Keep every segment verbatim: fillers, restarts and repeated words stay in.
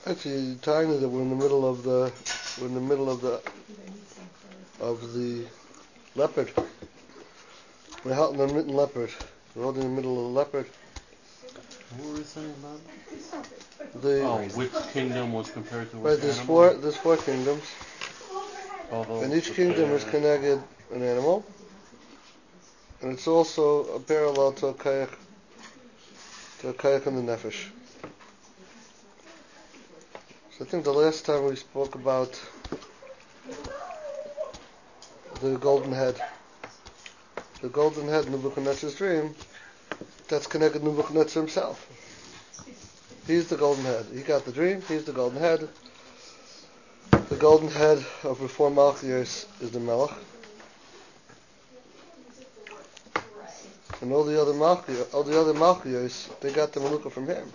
Actually, telling you that we're in the middle of the we're in the middle of the of the leopard. We're holding the mitten leopard. We're holding the middle of the leopard. What were we saying about it? The, oh, which kingdom was compared to which right, there's animal? four there's four kingdoms. Although And each kingdom is connected an animal. And it's also a parallel to a kayak to a kayak and the nefesh. So I think the last time we spoke about the golden head. The golden head in Nebuchadnezzar's dream, that's connected to Nebuchadnezzar himself. He's the golden head. He got the dream, he's the golden head. The golden head of Reform Malchios is the Melech. And all the other Malchios, all the other Malchios, they got the Meluka from him.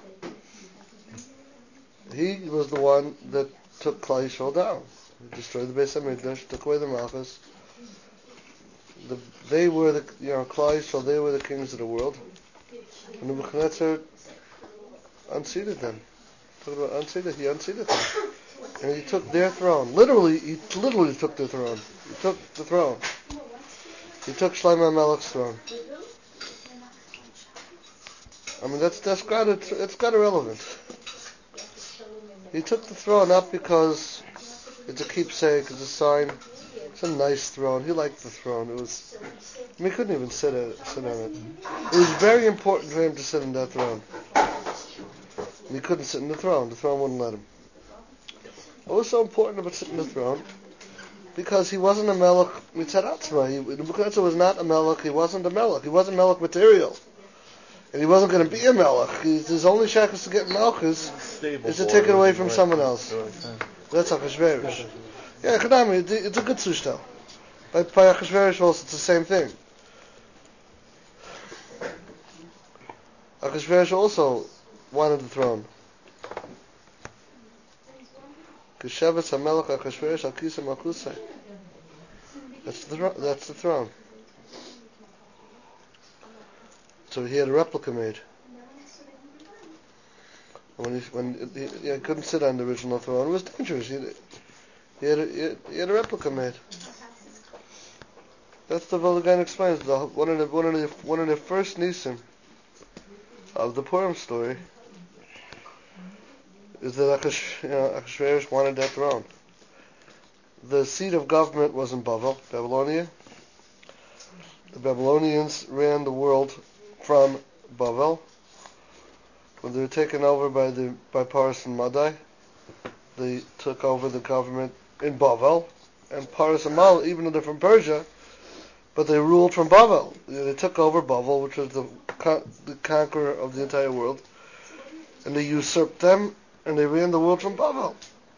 He was the one that took Klal Yisrael down. He destroyed the Beis HaMikdash, took away the Malchus. The, they were the, you know, Klal Yisrael, they were the kings of the world. And Nebuchadnezzar unseated them. Talk about unseated, he unseated them. And he took their throne. Literally, he literally took their throne. He took the throne. He took Shlomo Melech's throne. I mean, that's that's got it. It's got irrelevant. He took the throne not because it's a keepsake, it's a sign. It's a nice throne. He liked the throne. It was. I mean, he couldn't even sit at, sit on it. It was very important for him to sit on that throne. And he couldn't sit in the throne. The throne wouldn't let him. What was so important about sitting on the throne? Because he wasn't a melech mitzad atzma. Nebuchadnezzar was not a melech. He wasn't a melech. He wasn't melech material. And he wasn't going to be a melech. He's, his only shackles to get melechus is to take it away from someone else. That's Achashverosh. Yeah, Kadami, it's a good sushtel. By, by Achashverosh also, it's the same thing. Achashverosh also wanted the throne. Kishavas HaMelech Achashverosh Al Kisa Malchusay. That's the throne. That's the throne. So he had a replica made. And when he when he, he couldn't sit on the original throne, it was dangerous. He, he had a, he had, he had a replica made. That's the Volgain explains. The, one of the one of the one of the first nisim of the Purim story is that Achash, you know, Achashverosh wanted that throne. The seat of government was in Bavel, Babylonia. The Babylonians ran the world from Bavel. When they were taken over by the by Paras and Madai, they took over the government in Bavel. And Paras and Madai, even though they're from Persia, but they ruled from Bavel. They took over Bavel, which was the con- the conqueror of the entire world, and they usurped them, and they ran the world from Bavel.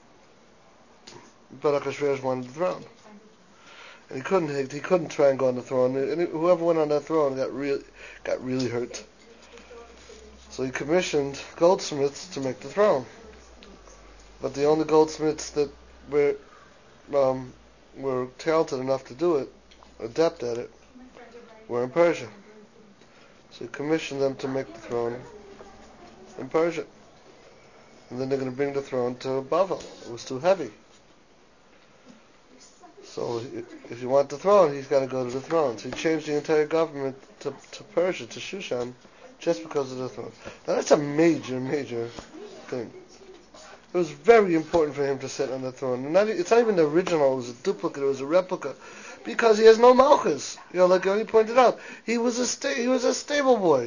But Achashverosh wanted the throne, and he couldn't. He couldn't try and go on the throne. And whoever went on that throne got really got really hurt. So he commissioned goldsmiths to make the throne. But the only goldsmiths that were um, were talented enough to do it, adept at it, were in Persia. So he commissioned them to make the throne in Persia. And then they're going to bring the throne to Bavel. It was too heavy. So if you want the throne, he's got to go to the throne. So he changed the entire government to, to Persia, to Shushan, just because of the throne. Now that's a major, major thing. It was very important for him to sit on the throne. And not, it's not even the original, it was a duplicate, it was a replica. Because he has no malchus. You know, like Yoni pointed out. He was a sta- he was a stable boy.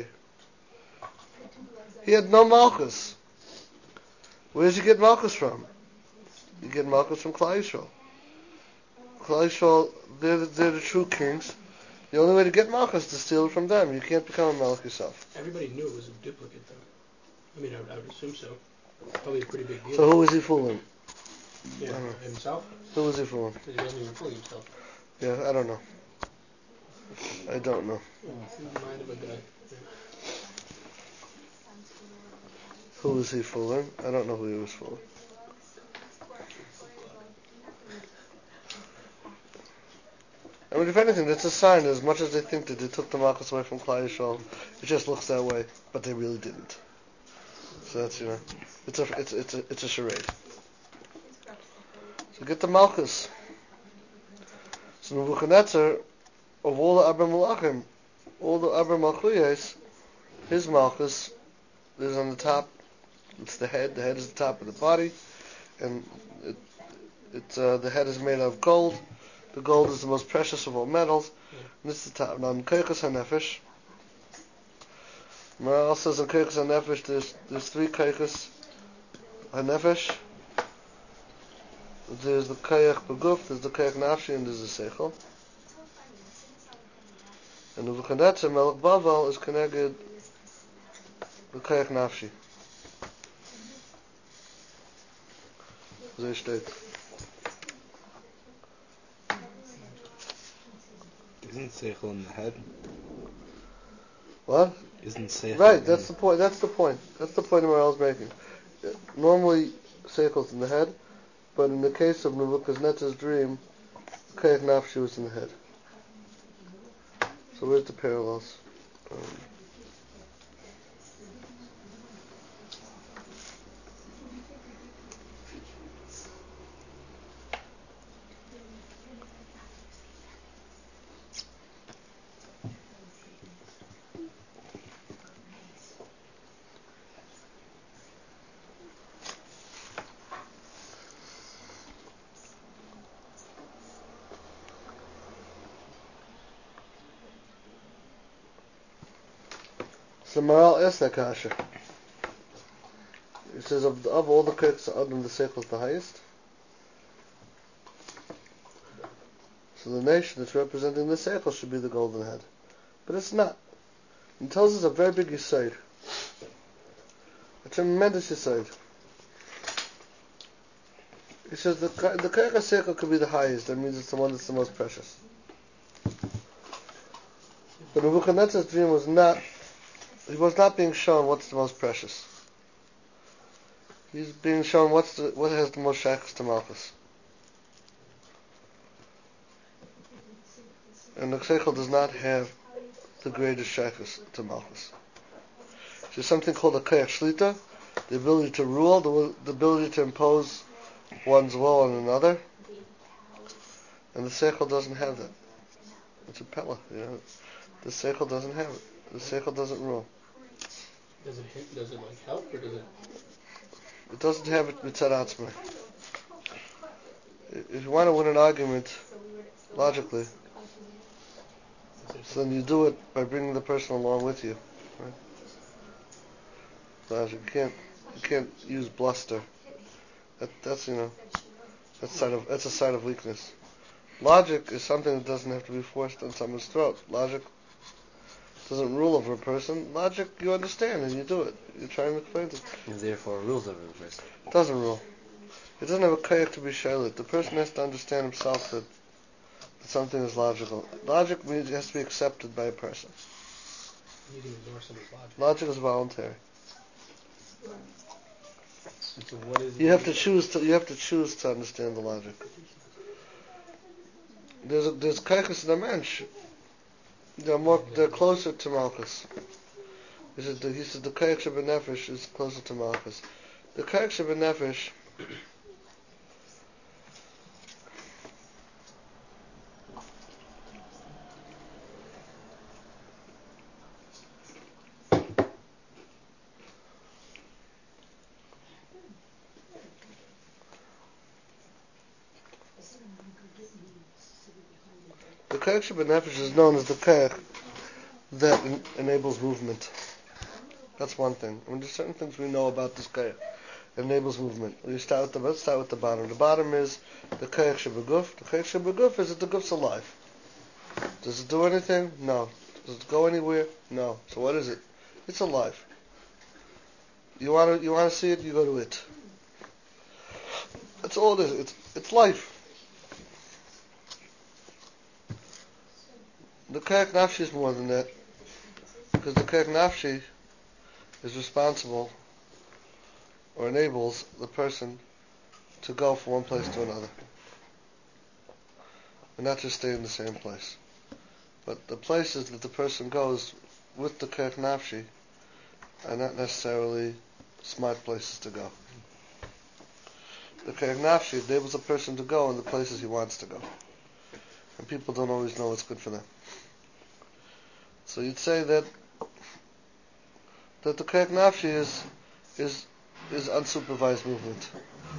He had no malchus. Where did you get malchus from? You get malchus from Klal Yisrael. Klal Yisrael, they're the, they're the true kings. The only way to get malchus is to steal it from them. You can't become a melech yourself. Everybody knew it was a duplicate, though. I mean, I would, I would assume so. Probably a pretty big deal. So who was he fooling? Yeah, himself? Who was he fooling? Because he wasn't even fooling himself. Yeah, I don't know. I don't know. Yeah, in the mind of a guy. Yeah. Who was he fooling? I don't know who he was fooling. I mean, if anything, that's a sign. As much as they think that they took the malchus away from Klal Yisrael, it just looks that way, but they really didn't. So that's, you know. It's a it's it's a it's a charade. So get the Malchus. So Nebuchadnezzar, of all the Abba Malachim, all the Abba Malchuyes, his Malchus is on the top. It's the head. The head is the top of the body, and it, it's uh, the head is made of gold. The gold is the most precious of all metals. Yeah. And this is the top. Now in Keichas HaNefesh, Maral says in Keichas HaNefesh there's there's three Keichas HaNefesh. There's the Keich Beguf, there's the Keich Nafshi, and there's the Seichel. And Nebuchadnezzar, Melech Bavel, is connected the Keich Nafshi. So steht. Isn't Seichel in the head? What? Isn't Seichel Right, in that's the point. That's the point. That's the point Morel's making. Normally, Seichel's in the head, but in the case of Nebuchadnezzar's dream, Keich Nafshi was in the head. So where's the parallels? Um, So Maral asks that kasha. He says of, of all the Keichs, Adam the Seichel is the highest. So the nation that's representing the Seichel should be the golden head. But it's not. It tells us a very big yesod. A tremendous yesod. He says the the Keich HaSeichel could be the highest. That means it's the one that's the most precious. But Nebuchadnezzar's dream was not, he was not being shown what's the most precious. He's being shown what's the, what has the most shaykhs to Malchus. And the Seichel does not have the greatest shaykhs to Malchus. There's something called a Keich Shlita, the ability to rule, the, the ability to impose one's will on another. And the Seichel doesn't have that. It's a pella, you know. The Seichel doesn't have it. The Seichel doesn't rule. Does it does it like help or does it? It doesn't have it mitzad atzmai. If you want to win an argument logically, so then you do it by bringing the person along with you. Right? So you can't you can't use bluster. That, that's you know that's side of that's a sign of weakness. Logic is something that doesn't have to be forced on someone's throat. Logic doesn't rule over a person. Logic, you understand and you do it. You try and explain it. And therefore rules over the person. It doesn't rule. It doesn't have a kayak to be shaylit. The person has to understand himself that, that something is logical. Logic means it has to be accepted by a person. You can ignore someone's logic. Logic is voluntary. And so what is You have to choose to. You have to choose to understand the logic. There's a, there's kaiches in a mensch. They're more. They're closer to Malchus. He said the, he said the kaich shebenefesh is closer to Malchus. The kaich shebenefesh. The kaich shebenefesh is known as the kaich that en- enables movement. That's one thing. I mean, there's certain things we know about this kaich. It enables movement. We start with the let's start with the bottom. The bottom is the kaich shebeguf. The kaich shebeguf is that the guf's alive. Does it do anything? No. Does it go anywhere? No. So what is it? It's alive. You want to you want to see it? You go to it. That's all it is. It's it's life. The kaich nafshi is more than that, because the kaich nafshi is responsible or enables the person to go from one place to another, and not just stay in the same place. But the places that the person goes with the kaich nafshi are not necessarily smart places to go. The Kayak Nafshi enables a person to go in the places he wants to go. And people don't always know what's good for them. So you'd say that that the Kayak Nafshi is is is unsupervised movement.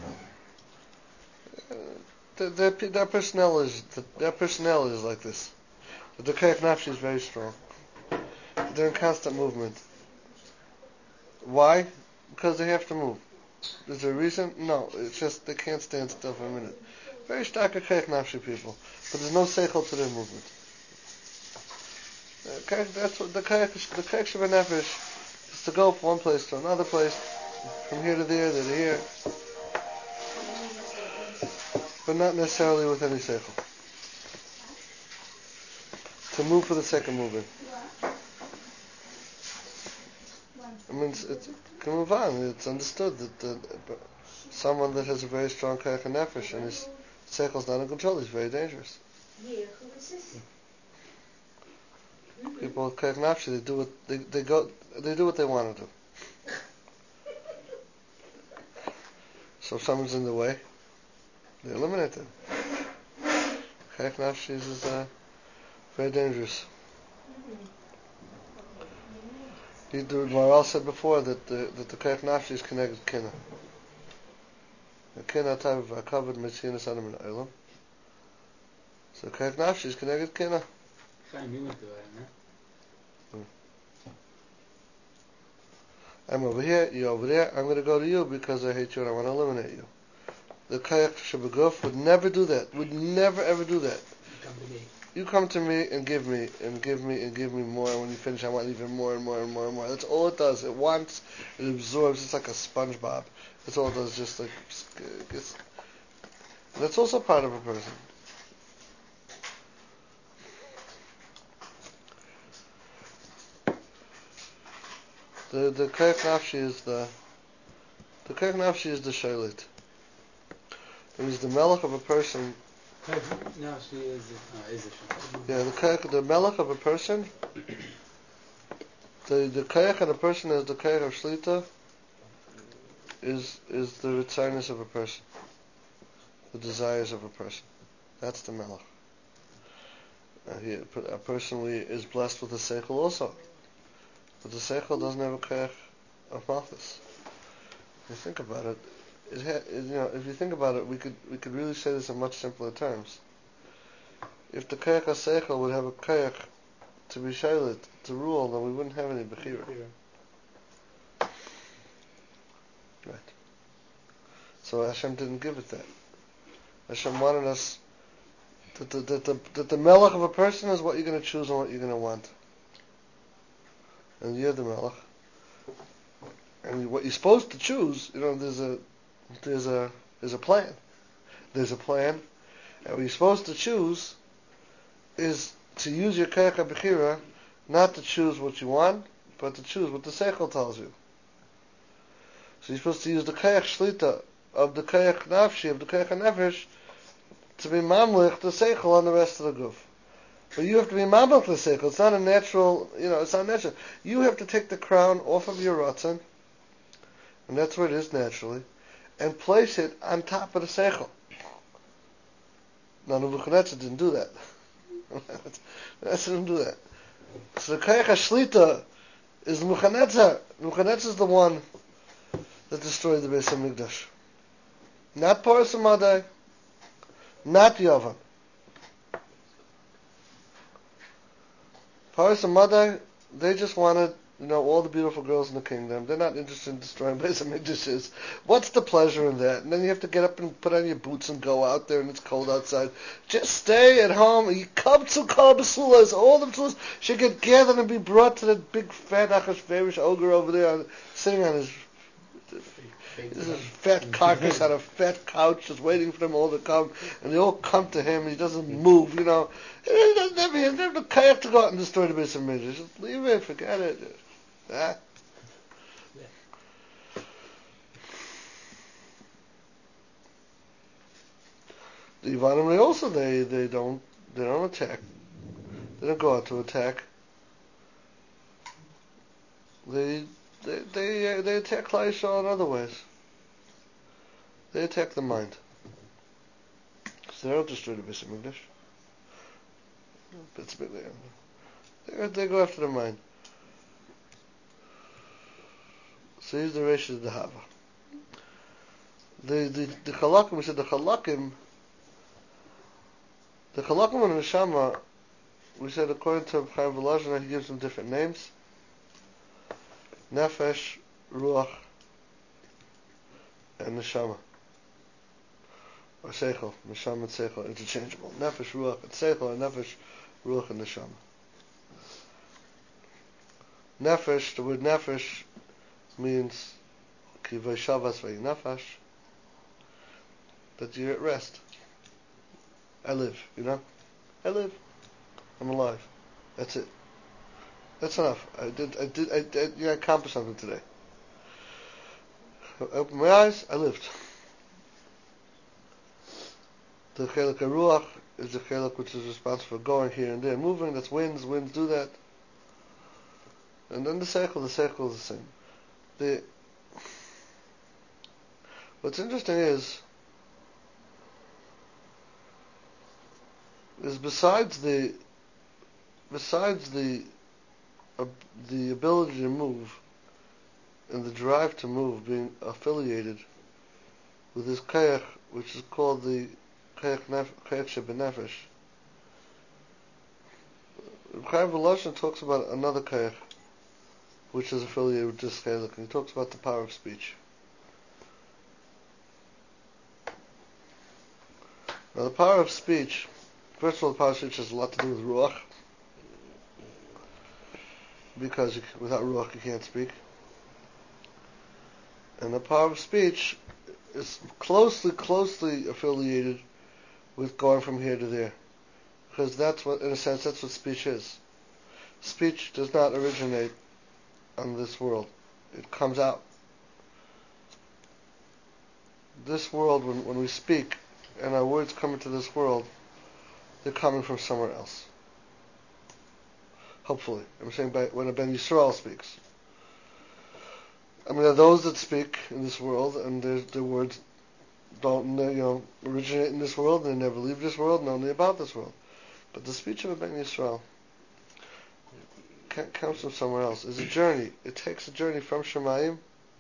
Uh, their, their, their personnel is their personnel is like this. But the Kayak Nafshi is very strong. They're in constant movement. Why? Because they have to move. Is there a reason? No, it's just they can't stand still for a minute. Very stark Kayak Nafshi people, but there's no seichel to their movement. Uh, that's what the Kayak the Kayak Sheba Nefesh is to go from one place to another place, from here to there, there to here, but not necessarily with any seichel. To move for the sake of moving. I mean, it's, it can move on. It's understood that uh, someone that has a very strong Kayak Nefesh and his seichel is not in control, he's very dangerous. People with Kayak Nefesh, they do what they, they go, they do what they want to do. So if someone's in the way, they eliminate them. Kayak Nefesh is uh, very dangerous. The Maharal said before that the that the Kayak Nafshi is connected to Kina. The Kina type of covered Metzinas Adam in Eilam. So Kayak Nafshi is connected to Kina. I'm over here, you're over there, I'm going to go to you because I hate you and I want to eliminate you. The Kayak Shebeguf would never do that, would never ever do that. Come to me. You come to me and give me, and give me, and give me more, and when you finish I want even more and more and more and more. That's all it does. It wants, it absorbs, it's like a SpongeBob. That's all it does, just like, gets, that's also part of a person. The the Kayak Nafshi is the the Kayak Nafshi is the Shailit. It is the melech of a person. No, she is. Uh, is a Yeah, the kayak, the melech of a person. The the kayak of a person is the kayak of shlita. Is is the ritzinus of a person, the desires of a person. That's the melech. Uh, he, a person is blessed with a seichel also, but the seichel doesn't have a kayak of malchus. If you think about it, it, ha, it you know if you think about it, we could we could really say this in much simpler terms. If the kayak HaSeichel would have a kayak to be shaylit, to rule, then we wouldn't have any bechira. Right. So Hashem didn't give it that. Hashem wanted us that the, that the, that the melech of a person is what you're going to choose and what you're going to want. And you're the melech. And what you're supposed to choose, you know, there's a there's a there's a plan. There's a plan. And what you're supposed to choose is to use your kayak bechira, not to choose what you want, but to choose what the seichel tells you. So you're supposed to use the kayak shlita of the kayak nafshi, of the kayak nefesh, to be mamlich the seichel on the rest of the guf. But you have to be mamlich the seichel. It's not a natural, you know, it's not natural. You have to take the crown off of your ratzon, and that's where it is naturally, and place it on top of the seichel. Now Nebuchadnezzar didn't do that. That's didn't do that. So the Kayak HaShlita is Nebuchadnezzar. Nebuchadnezzar is the one that destroyed the Beis HaMikdash. Not Paras HaMadai, not Yavan. Paras HaMadai, they just wanted, you know, all the beautiful girls in the kingdom. They're not interested in destroying Beis HaMikdash. What's the pleasure in that? And then you have to get up and put on your boots and go out there and it's cold outside. Just stay at home. You come to Kol Basulas. All the Basulas should get gathered and be brought to that big fat Achashverosh ogre over there sitting on his, his fat carcass on a fat couch just waiting for them all to come. And they all come to him and he doesn't move, you know. He doesn't have, he doesn't have the kayak to go out and destroy the Beis HaMikdash. Just leave it, forget it. Ah. The Ivanim, they also they, they don't they don't attack. They don't go out to attack. They they they, uh, they attack Klal Yisrael in other ways. They attack the mind. So they don't destroy the Beis Hamikdash. It's big they, they go after the mind. So here's the ratio of the Hava. The the the Chalakim, we said the Chalakim, the Chalakim and the Neshama, we said according to Chaim Volozhin, he gives them different names. Nefesh, Ruach, and Neshama. Or Seichel, Neshama and Seichel, interchangeable. Nefesh, Ruach, and Seichel, and Nefesh, Ruach, and Neshama. Nefesh, the word Nefesh means Ki Vaishavas Vayi that you're at rest. I live, you know? I live. I'm alive. That's it. That's enough. I did, I did, I did, yeah, I accomplished something today. I opened my eyes, I lived. The Chelik HaRuach is the Chelik which is responsible for going here and there, moving, that's winds, winds do that. And then the Seichel, the Seichel is the same. The, what's interesting is, is besides the, besides the, uh, the ability to move, and the drive to move being affiliated with this Kayach, which is called the Kayach Shebenefesh. Chaim Volozhin talks about another Kayach, which is affiliated with this Kayach, and he talks about the power of speech. Now the power of speech, first of all, the power of speech has a lot to do with Ruach, because you, without Ruach you can't speak. And the power of speech is closely, closely affiliated with going from here to there. Because that's what, in a sense, that's what speech is. Speech does not originate on this world. It comes out. This world, when, when we speak, and our words come into this world, they're coming from somewhere else. Hopefully. I'm saying by, when a Ben Yisrael speaks. I mean, there are those that speak in this world, and their, their words don't, you know, originate in this world, and they never leave this world, and only about this world. But the speech of a Ben Yisrael comes from somewhere else. It's a journey. It takes a journey from Shemayim.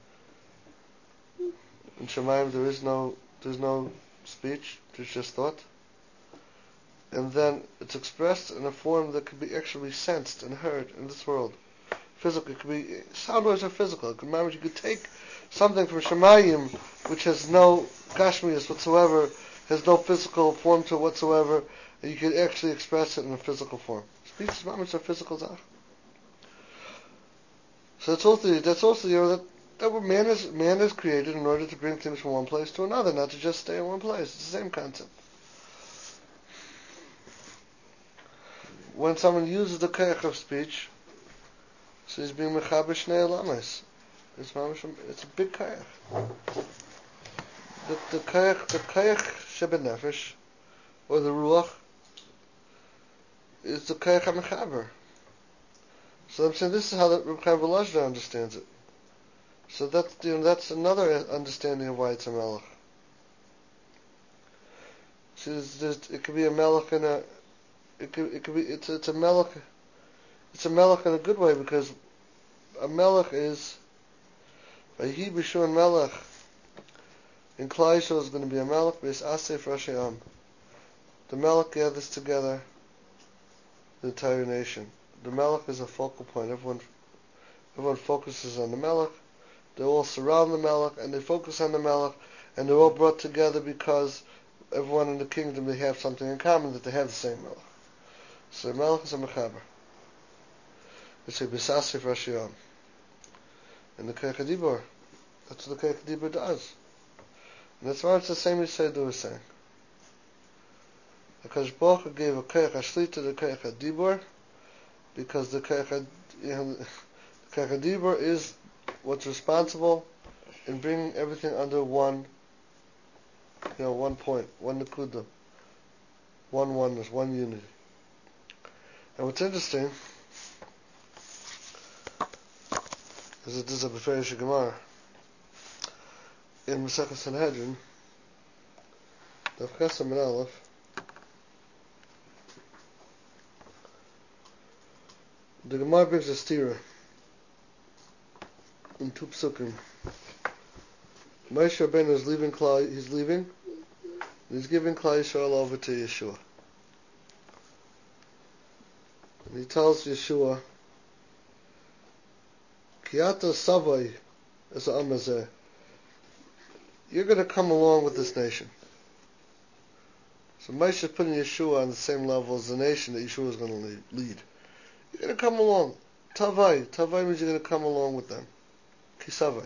In Shemayim, there is no, there's no speech. There's just thought. And then it's expressed in a form that can be actually sensed and heard in this world. Physical, it could be, sound waves are physical. Remember, you could take something from Shemayim, which has no Gashmias whatsoever, has no physical form to it whatsoever, and you could actually express it in a physical form. Speech is moments are physical zach. So that's also, that's also, you know, that, that man is, man is created in order to bring things from one place to another, not to just stay in one place. It's the same concept. When someone uses the kayach of speech, so he's being mechaber shnei olamas. It's it's a big kayach. The the kayach the kayach shebenefesh, or the ruach, is the kayach hamechaber. So I'm saying this is how the Reb Chaim Volozhin understands it. So that's, you know, that's another understanding of why it's a melech. See, there's, there's, it could be a melech in a, it could it could be it's it's a melech. It's a melech in a good way, because a melech is Vayi B'Shon melech. In Klal Yisrael is going to be a melech based Asef Rashi Am. The melech gathers together the entire nation. The melech is a focal point. Everyone, everyone focuses on the melech. They all surround the melech and they focus on the melech, and they're all brought together because everyone in the kingdom, they have something in common, that they have the same melech. So the melech is a mechaber. It's a Bisasif Rashi Am. And the Kayach HaDibur, that's what the Kayach HaDibur does. And that's why it's the same as Seidu was saying. Because Baruch Hu gave a Kayach HaShlita to the Kayach HaDibur, because the Kayach you know, HaDibur is what's responsible in bringing everything under one, you know, one point, one Nakuda, one oneness, one unity. And what's interesting Because it is a Beferish Gemara. In Masechet Sanhedrin, Daf Chesam and Aleph, the Gemara brings a stira in two psukim. Moshe Rabbeinu is leaving Klal, he's leaving, and he's giving Klal Yisrael over to Yeshua. And he tells Yeshua, Kiata Savai as Amazeh, you're going to come along with this nation. So Moshe is putting Yeshua on the same level as the nation that Yeshua is going to lead. You're going to come along. Tavai. Tavai means you're going to come along with them. Kisavai.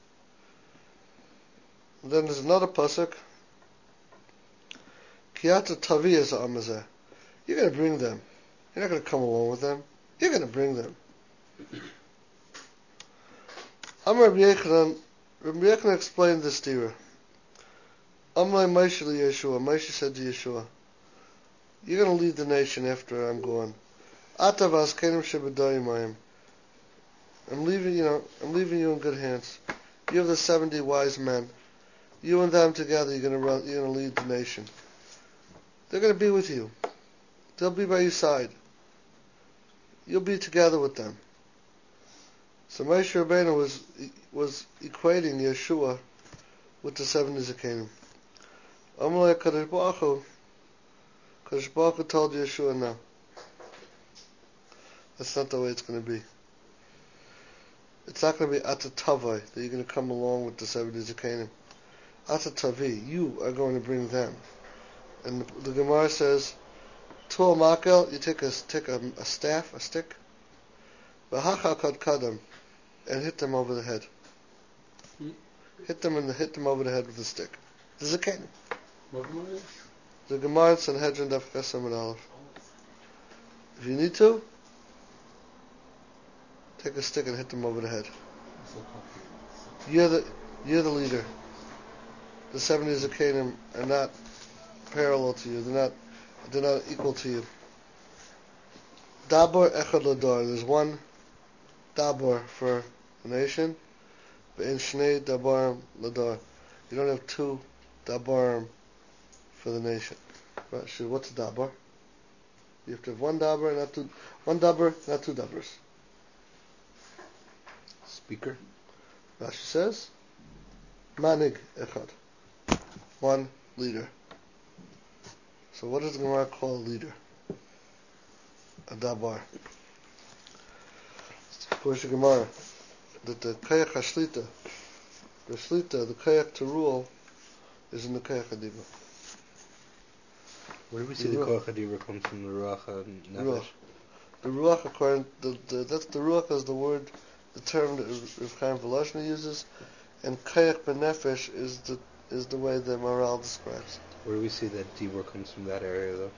And then there's another pasuk. Kiata Tavi as Amazeh. You're going to bring them. You're not going to come along with them. You're going to bring them. Amar Rabbi Yechanan, Rabbi Yechanan explained this stira. Amar Moshe li Yeshua. Moshe said to Yeshua, you're going to lead the nation after I'm gone. Atavas kenim shebedoyimayim. I'm leaving, you know, I'm leaving you in good hands. You have the seventy wise men. You and them together, you're going to run, you're going to lead the nation. They're going to be with you. They'll be by your side. You'll be together with them. So Moshe Rabbeinu was was equating Yeshua with the seventy Zakanim. Amalei Kadosh Baruch Hu, Kadosh Baruch Hu told Yeshua, no, that's not the way it's going to be. It's not going to be Atatavai, that you're going to come along with the seventy Zakanim. Atatavi, you are going to bring them. And the, the Gemara says, Tual Makel, you take a take a, a staff, a stick, V'hacha Kad Kadam, and hit them over the head. Hmm? Hit them and the, hit them over the head with a stick. The Zakanim. What Gemara is? The Gemara in Sanhedrin Daf Chesam and Aleph. If you need to, take a stick and hit them over the head. You're the you're the leader. The seventy Zakanim are not parallel to you. They're not they're not equal to you. Dabar Echad Ladar. There's one Dabar for the nation, but in Shnei Dabarim Ladar. You don't have two Dabarim for the nation. Right? So what's a Dabar? You have to have one Dabar, not two. One Dabar, not two Dabars. Speaker. Rashi says, Manig Echad. One leader. So what does the Gemara call a leader? A Dabar. According to Gemara, that the Kayak HaShlita, the Shlita, the Kayak to rule, is in the Kayak HaDibra. Where do we see the, the Koach HaDibra comes from? The Ruach HaNefesh? Ruach. The Ruach, according the, the that's the Ruach is the word, the term that Rav Chaim Volozhiner uses, and Kayak B'Nefesh is the is the way the Maral describes it. Where do we see that Dibra comes from that area, though?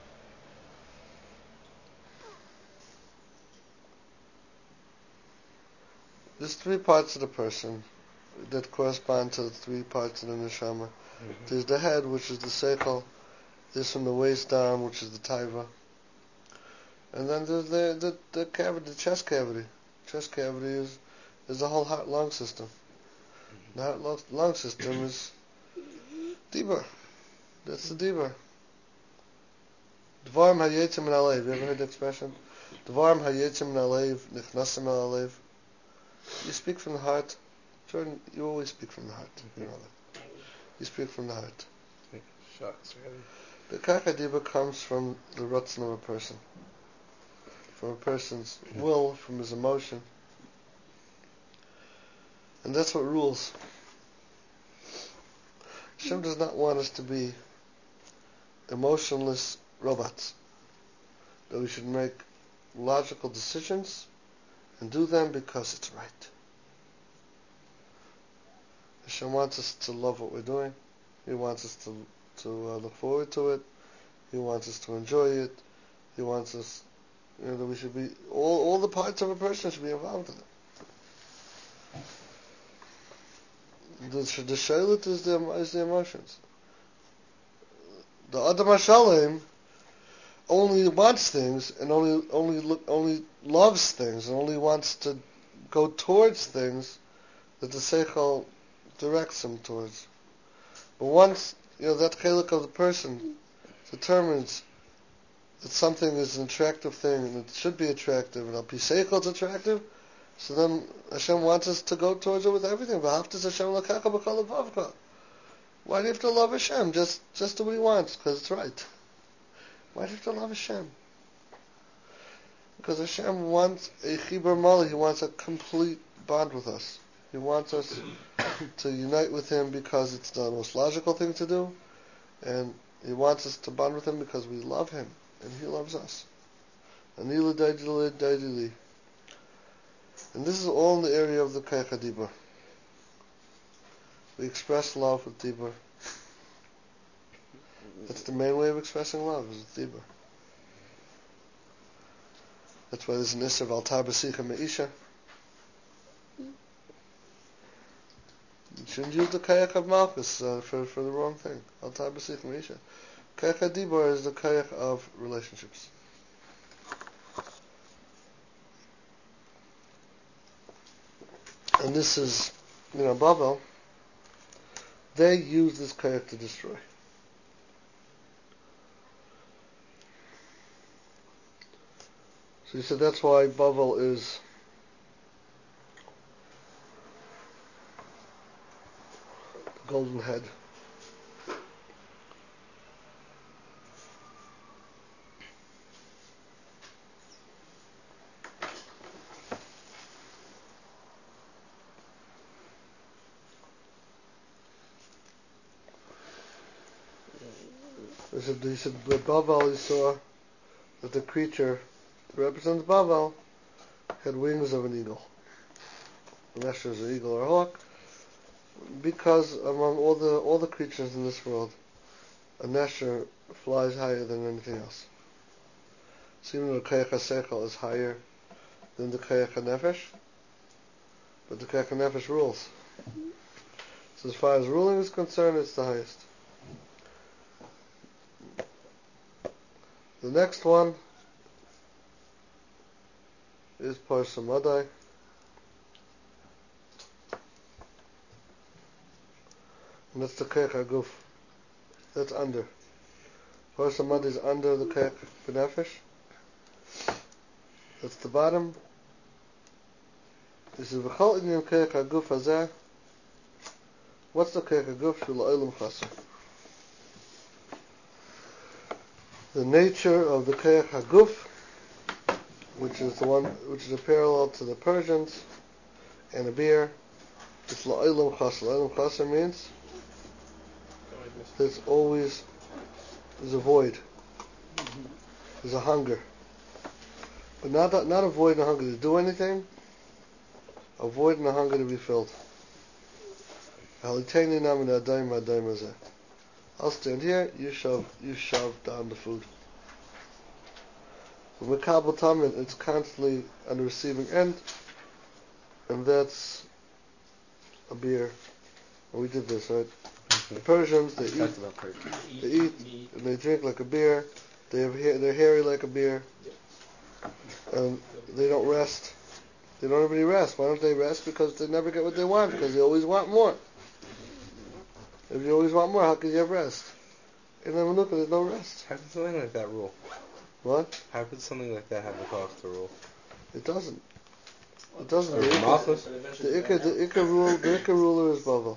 There's three parts of the person that correspond to the three parts of the neshama. Mm-hmm. There's the head, which is the seichel. There's from the waist down, which is the taiva. And then there's the the, the cavity, the chest cavity. Chest cavity is is the whole heart lung system. Mm-hmm. The heart lung system is dibur. That's the dibur. Dvarim hayetzim min alev. You ever heard the expression? Dvarim hayetzim min alev nichnasim al alev. You speak from the heart. Jordan, you always speak from the heart. Mm-hmm. You know that. You speak from the heart. Shucks, really. The Kayak HaDibra comes from the rutzon of a person. From a person's mm-hmm. will, from his emotion. And that's what rules. Hashem does not want us to be emotionless robots. That we should make logical decisions and do them because it's right. Hashem wants us to love what we're doing. He wants us to to uh, look forward to it. He wants us to enjoy it. He wants us, you know, that we should be all all the parts of a person should be involved in it. The the shaylut is the is the emotions. The Adam HaShalem only wants things and only only only loves things and only wants to go towards things that the seichel directs him towards. But once, you know, that chelik of the person determines that something is an attractive thing and it should be attractive and al pi seichel it's attractive, so then Hashem wants us to go towards it with everything. V'haftas Hashem l'kacha b'chol levavcha. Why do you have to love Hashem? Just, just do what He wants, because it's right. Why do you have to love Hashem? Because Hashem wants a chibur mali. He wants a complete bond with us. He wants us to unite with Him because it's the most logical thing to do, and He wants us to bond with Him because we love Him and He loves us. And this is all in the area of the Kayach HaDibur. We express love with Dibur. That's the main way of expressing love, is with Dibur. That's why there's an Isser of Altar B'Sicha Me'isha. You shouldn't use the Kayach of Malchus uh, for, for the wrong thing. Altar B'Sicha Me'isha. Kayach HaDibur is the Kayach of relationships. And this is, you know, Bavel, they use this Kayach to destroy. So he said that's why Bavel is the golden head. He said, he said with Bavel he saw that the creature that represents Bavel had wings of an eagle. The Nesher is an eagle or a hawk, because among all the all the creatures in this world, a Nesher flies higher than anything else. So even though the Kayach HaSeichel is higher than the Kayach HaNefesh, but the Kayach HaNefesh rules. So as far as ruling is concerned, it's the highest. The next one is Parsa Madai. And that's the Kayach HaGuf. That's under. Parsa Madai is under the Kayach HaNefesh. That's the bottom. This is V'chol Inyan Kayach HaGuf Hazeh. What's the Kayach HaGuf? Shul Ha'olam Chasser. The nature of the Kayach HaGuf, which is the one, which is a parallel to the Persians and a beer, it's La'olam Chasser. La'olam Chasser means there's always, there's a void. There's a hunger. But not a, not a void and a hunger to do anything, a void and a hunger to be filled. I'll stand here, you shove, you shove down the food. With Makabal Tamid, it's constantly on the receiving end, and that's a beer. And we did this, right? Mm-hmm. The Persians, they eat, they eat, and they drink like a beer. They have hair, they're hairy like a beer, and they don't rest. They don't have any rest. Why don't they rest? Because they never get what they want, because they always want more. If you always want more, how can you have rest? In the Manuka, there's no rest. How could something like that rule? What? How could something like that have the cause to rule? It doesn't. It doesn't. The Malchus? The Ikka, the Ikka rule, the Ikka ruler is Bavel.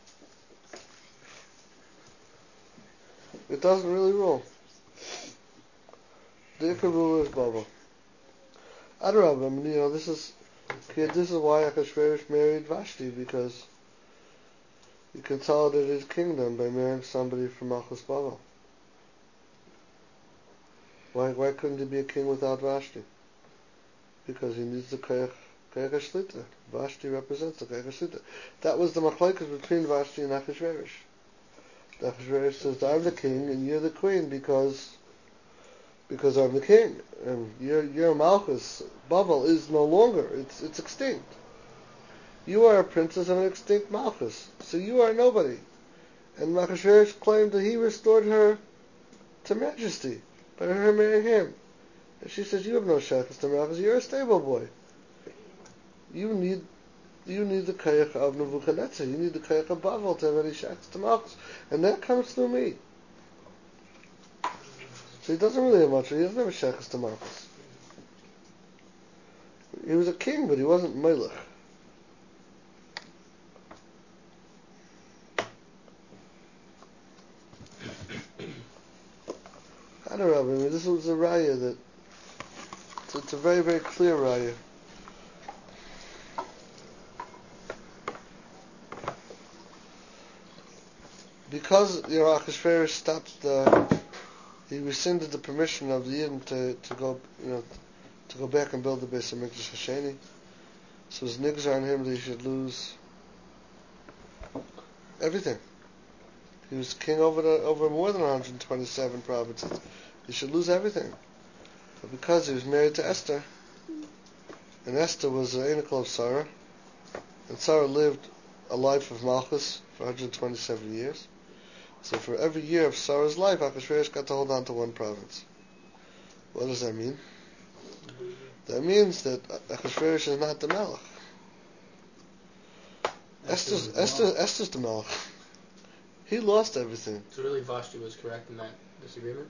It doesn't really rule. The Ikka ruler is Bavel. Adarab, I mean, you know, this is this is why Achashverosh married Vashti, because he consolidated his kingdom by marrying somebody from Malchus Bavel. Why why couldn't he be a king without Vashti? Because he needs the Kayach HaShlita. Vashti represents the Kayach HaShlita. That was the machlokes between Vashti and Achashverosh. Achashverosh says, I'm the king and you're the queen because because I'm the king. And your your Malchus Bavel is no longer. It's it's extinct. You are a princess of an extinct Malchus, so you are nobody. And Achashverosh claimed that he restored her to majesty by her marrying him. And she says, you have no shaykhs to Malchus, you're a stable boy. you need you need the Kayach of Nebuchadnezzar. You need the Kayach of Bavel to have any shacks to Malchus. And that comes through me. So he doesn't really have much. He doesn't have a shacks to Malchus. He was a king, but he wasn't Melech. I don't know. I mean, this was a raya that it's, it's a very, very clear raya. Because you know, Achashverosh stopped the, he rescinded the permission of the Yidden to, to go, you know, to go back and build the Beis Hamikdash Hasheni. So it was nigzar on him that he should lose everything. He was king over the, over more than one hundred twenty-seven provinces. He should lose everything. But because he was married to Esther, and Esther was an Enoch of Sarah, and Sarah lived a life of Malchus for one hundred twenty-seven years. So for every year of Sarah's life, Achashverosh got to hold on to one province. What does that mean? That means that Achashverosh is not the Melech. Esther's, Esther, Esther's the Melech. He lost everything. So really Vashti was correct in that disagreement?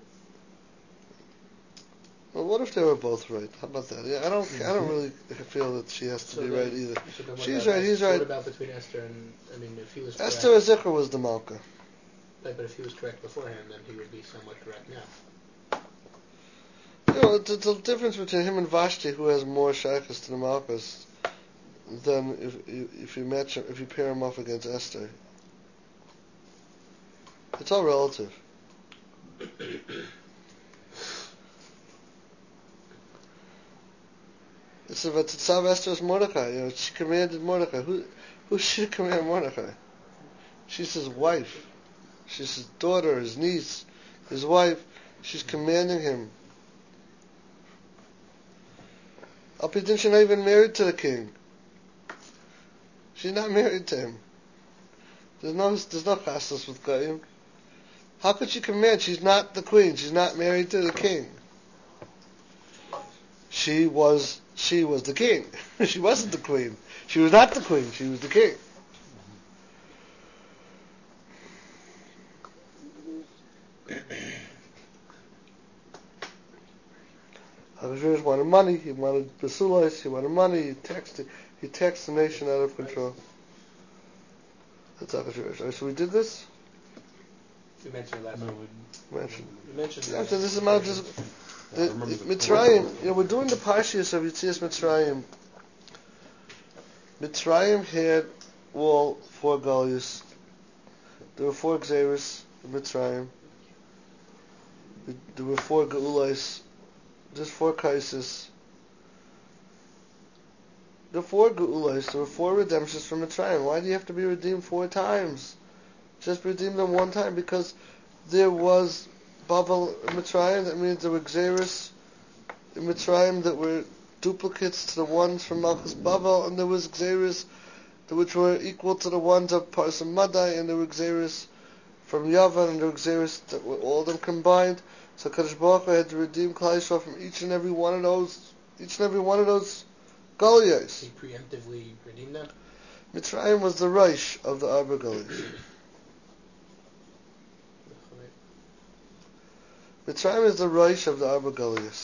Well, what if they were both right? How about that? Yeah, I don't. Mm-hmm. I don't really feel that she has to so be then, right either. So She's about, right. He's so right. What about between Esther and I mean, if he was Esther correct, Ezekiel was the Malka. Like, but if he was correct beforehand, then he would be somewhat correct now. You know, it's, it's a difference between him and Vashti, who has more shaykhs to the Malkas, than if if you match him, if you pair him off against Esther. It's all relative. It's about Tzav Esther's Mordechai. You know, she commanded Mordechai. Who, who should command Mordechai? She's his wife. She's his daughter, his niece, his wife. She's commanding him. Alpidin, she's not even married to the king. She's not married to him. There's no, there's no chasnas with Goyim. How could she command? She's not the queen. She's not married to the king. She was, she was the king. She wasn't the queen. She was not the queen. She was the king. Achashverosh wanted money. He wanted basulos. He wanted money. He taxed. He taxed the nation out of control. That's Achashverosh. Right, so we did this. We mentioned last No, week. we Mentioned. We mentioned. Yeah, that. so this is about just the, the Mitzrayim. You know, we're doing the Parshias of Yetzias Mitzrayim. Mitzrayim had all four Goliaths. There were four Xeris in Mitzrayim. There were four Geulais. There's four Kaisis. There were four Geulais. There were four redemptions from Mitzrayim. Why do you have to be redeemed four times? Just redeem them one time, because there was Babel in Mitzrayim. That means there were Xeris in Mitzrayim that were duplicates to the ones from Malchus Babel, and there was Xeris which were equal to the ones of Parsim Madai, and there were Xeris from Yavan, and there were Xeris that were all of them combined. So Kadosh Baruch Hu had to redeem Klal Yisrael from each and every one of those, each and every one of those Goliaths. He preemptively redeemed them. Mitzrayim was the Reish of the Arba Goliaths. Mitzrayim is the Reish of the Arba Goliaths.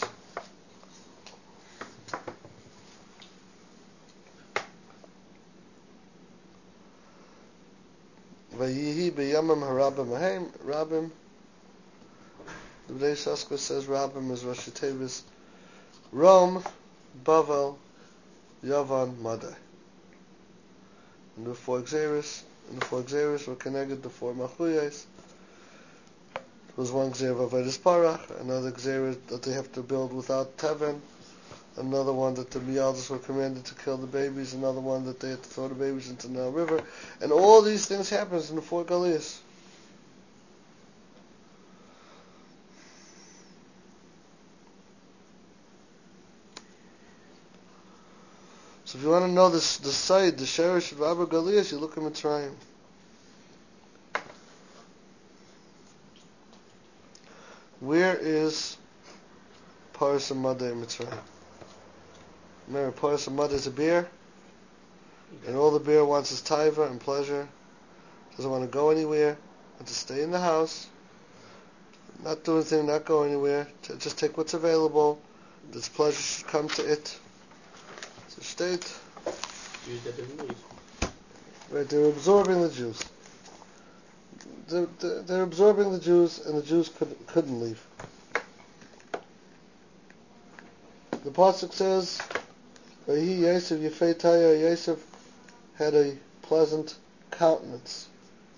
Vayihi b'yamim harabim ahem rabim. The Bnei Saska says rabim is Rashi Tevis. Rome, Bavel, Yavan, Madai. And the four Xeris, and the four Xeris were connected to four Machuyas. There was one Xer of Avedis Parach, another Xer that they have to build without Teven, another one that the Mialdas were commanded to kill the babies, another one that they had to throw the babies into the Nile River, and all these things happens in the four Goliaths. So if you want to know this, the site, the Sherish of Arba Goliaths, you look at Mitzrayim. Where is Paras Madai in Mitzrayim? Remember, Paras Madai is a bear. And all the bear wants is taiva and pleasure. Doesn't want to go anywhere. Wants to stay in the house. Not do anything, not go anywhere. To just take what's available. This pleasure should come to it. It's a state. Jews that didn't leave. Right, they're absorbing the Jews. They're, they're, they're absorbing the Jews, and the Jews could, couldn't leave. The pasuk says, "Vahi Yosef Yefei Taya." Yosef had a pleasant countenance.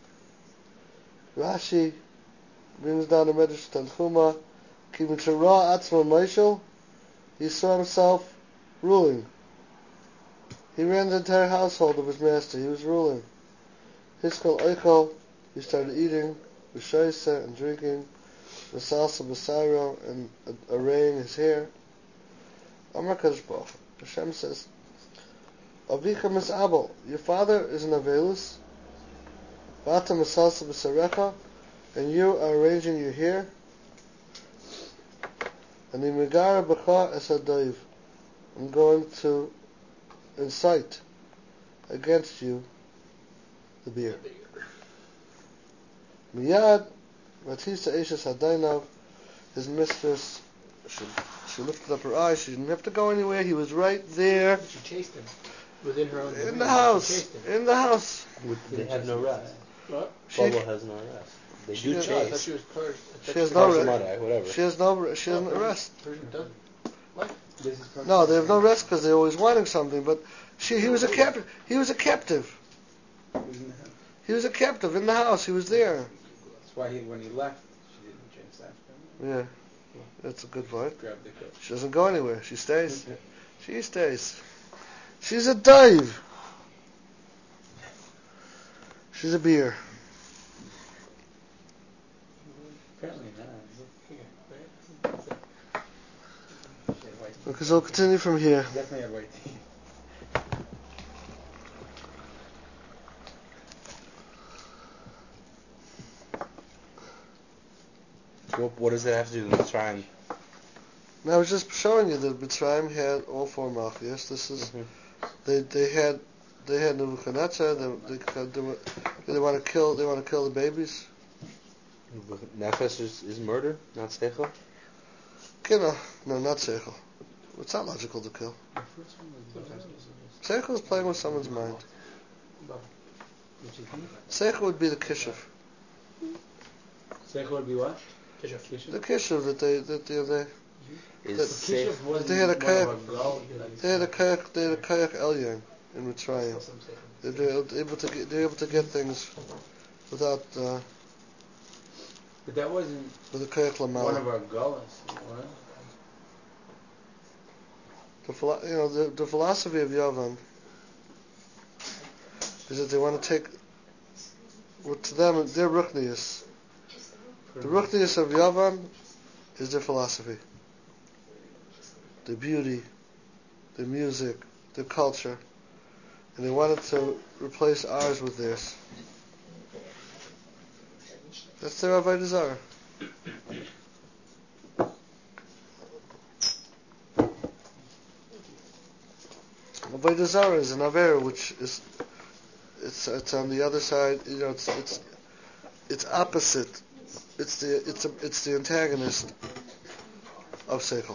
Rashi brings down the Medrash Tanchuma, Ki Mitzara Atzma Moshel. He saw himself ruling. He ran the entire household of his master. He was ruling. Hiskal Eichel. He started eating, b'shoisa and drinking, b'salsa b'sairo and arraying his hair. Amar Kadosh Baruch Hu. Hashem says, Avicha mis'abel. Your father is an avelus. V'ata misalsa b'sarecha, and you are arranging your hair. And the megara b'cha es hadoiv. I'm going to incite against you the beer. Miyad, Matisa Eshes Hadainav, his mistress, she, she lifted up her eyes. She didn't have to go anywhere. He was right there. She chased him within her own. In the house. In the house. They have no rest. What? Bubble has no rest. They She do has- No, I thought chase. she was Pers. She has no Parsimony, rest. whatever. She has no. She has no rest. Persian doesn't. No, they have no rest because they're always wanting something. But she, he was a captive. He was a captive. He was a captive in the house. He was there. That's why he, when he left, she didn't chase after him. Yeah, that's a good point. Grabbed the coat. She doesn't go anywhere. She stays. She stays. She's a dive. She's a beer. Apparently not. She had white teeth. Okay, so we'll continue from here. Definitely had white teeth. So what does that have to do with Mitzrayim? Now I was just showing you that Mitzrayim had all four malchias. This is Mhm. they they had they had Nebuchadnezzar. They they, they, were- they want to kill they want to kill the babies. Nefesh is, is murder, not seichel. Kill no, not seichel. It's not logical to kill. Sometimes it is. Seichel is playing with someone's mind. Seichel would be the kishuv. Seichel would be what? Kishuv. The kishuv that they that they they, Is That- seich- Kishuv wasn't They had a one kayak- of our girls. they had a kayak they had a kayak elyon in Mitzrayim. Some say. They They're able to get they're able to get things without uh, But that wasn't with a kayak one of lamala. our gullahs, was it? The philo- you know the, the philosophy of Yavan is that they want to take what to them their ruchnius. The ruchnius of Yavan is their philosophy, the beauty, the music, the culture, and they wanted to replace ours with theirs. That's their avodah zarah. Avodah zarah is an aver which is it's it's on the other side. You know, it's it's it's opposite. It's the it's a, it's the antagonist of seichel.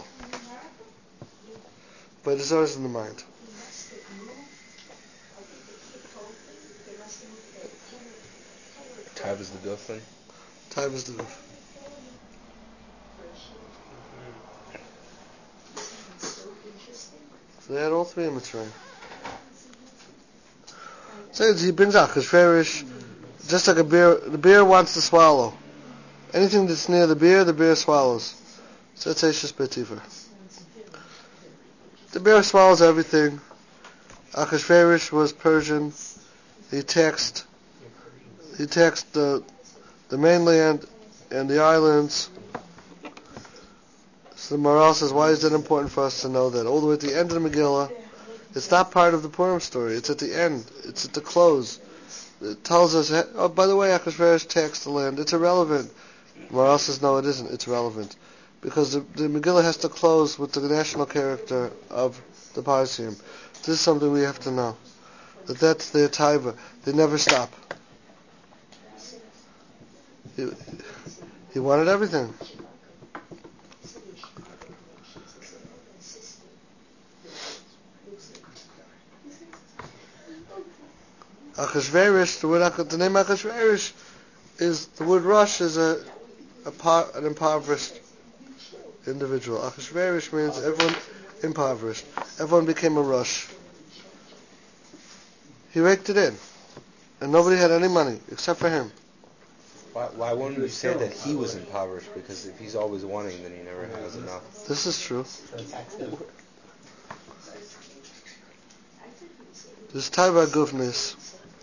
Avodah zarah is in the mind. Tav is the girlfriend. Time is the goof. So they had all three in Mitzrayim. So he brings out Cheshverish, just like a bear. The bear wants to swallow. Anything that's near the bear, the bear swallows. So it's Eishes Betifer. The bear swallows everything. Achashverosh was Persian. He taxed. He taxed the the mainland and the islands. So the Maharal says, why is that important for us to know that? All the way at the end of the Megillah, it's not part of the Purim story. It's at the end. It's at the close. It tells us, oh, by the way, Achashverosh taxed the land. It's irrelevant. Maharal says, no, it isn't. It's relevant. Because the, the Megillah has to close with the national character of the Parsim. This is something we have to know. that that's their taiva. They never stop. He, he wanted everything. Achashverosh, the word the name Achashverosh is the word Rosh is a, a par, an impoverished individual. Achashverosh means everyone impoverished. Everyone became a Rosh. He raked it in, and nobody had any money except for him. Why, why wouldn't you say that he was impoverished? Because if he's always wanting, then he never has enough. This is true. This Taiva Gufnis.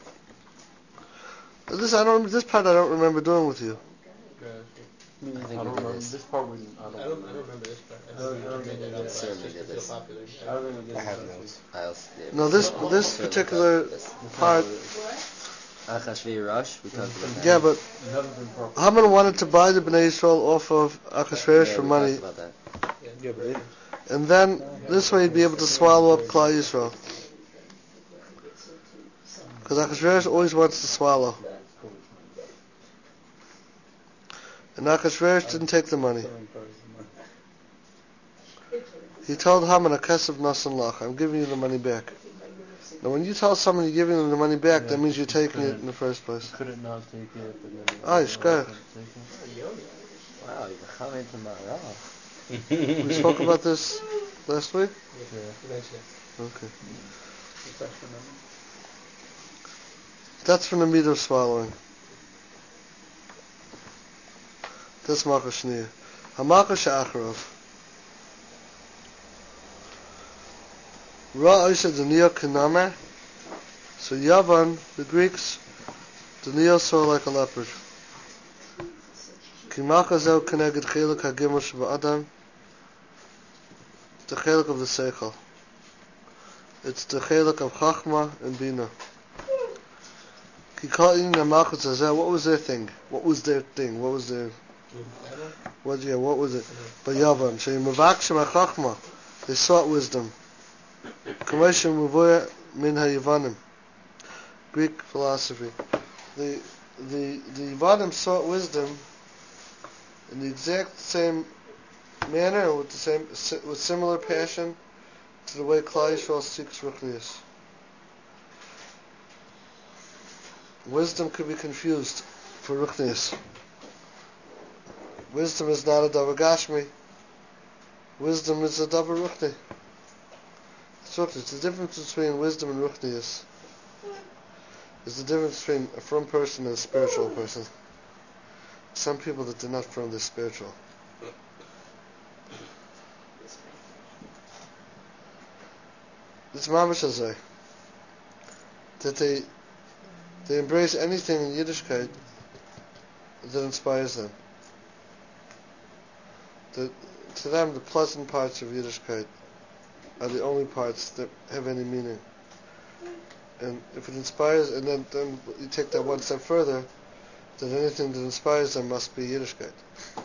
This I don't. This part I don't remember doing with you. I, think I don't remember this. this part. We didn't, I don't. I don't. I don't remember this part. I, I don't, I don't made that remember up this. just to feel popular. I don't think we did. I have notes. I also did. No, this this particular part. Achashverosh, we talked about that. Yeah, but Haman wanted to buy the Bnei Yisrael off of Achashverosh yeah, for we money, talked about that. Yeah, but it, and then this way he'd be able to swallow up Klal Yisrael. Because Achashverosh always wants to swallow. And Achashverosh didn't take the money. He told Haman, a kesef nasan lach, I'm giving you the money back. Now when you tell someone you're giving them the money back, yeah, that means you're taking it in the first place. Couldn't not take it, but then... Ah, shkach. Wow, you're coming to my We spoke about this last week? Yeah. Okay. That's from the meat of swallowing. That's Malchus Shniya. HaMalchus She'acharov. Ra Oisha Daniel Kinamer. So Yavan, the Greeks, Daniel saw like a leopard. Ki Malchus Zeu Keneged Chelik HaGimel Sheba'adam. The Chelik of the Seichel. It's the Chelik of Chachma and Bina. Ki Ka'in HaMalchus Zeu, what was their thing? What was their thing? What was their... What, yeah, what was it? But Yavan, so Mavakshim HaChachma, they sought wisdom. Kameshim Muvoya Min HaYavanim, Greek philosophy. The the the Yavanim sought wisdom in the exact same manner, with the same with similar passion to the way Klal Yisrael seeks Ruchnius. Wisdom could be confused for Ruchnius. Wisdom is not a davar gashmi. Wisdom is a davar ruchni. It's ruchni. It's the difference between wisdom and ruchnius. It's the difference between a firm person and a spiritual person. Some people that they're not firm, they're spiritual. It's mamash azay that they they embrace anything in Yiddishkeit that inspires them. The, to them, the pleasant parts of Yiddishkeit are the only parts that have any meaning. And if it inspires, and then, then you take that one step further, then anything that inspires them must be Yiddishkeit.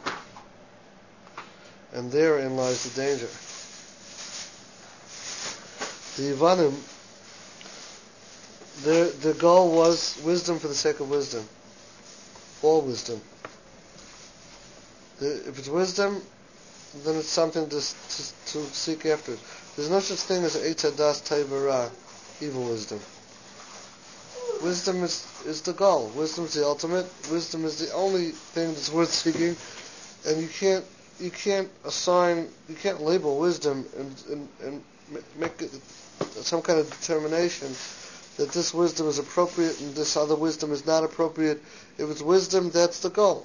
And therein lies the danger. The Yavanim, their, their goal was wisdom for the sake of wisdom. All wisdom. The, if it's wisdom, then it's something to, to, to seek after. There's no such thing as Eitz Hadas Taiva, evil wisdom. Wisdom is, is the goal. Wisdom is the ultimate. Wisdom is the only thing that's worth seeking, and you can't you can't assign you can't label wisdom and and, and make it some kind of determination that this wisdom is appropriate and this other wisdom is not appropriate. If it's wisdom, that's the goal.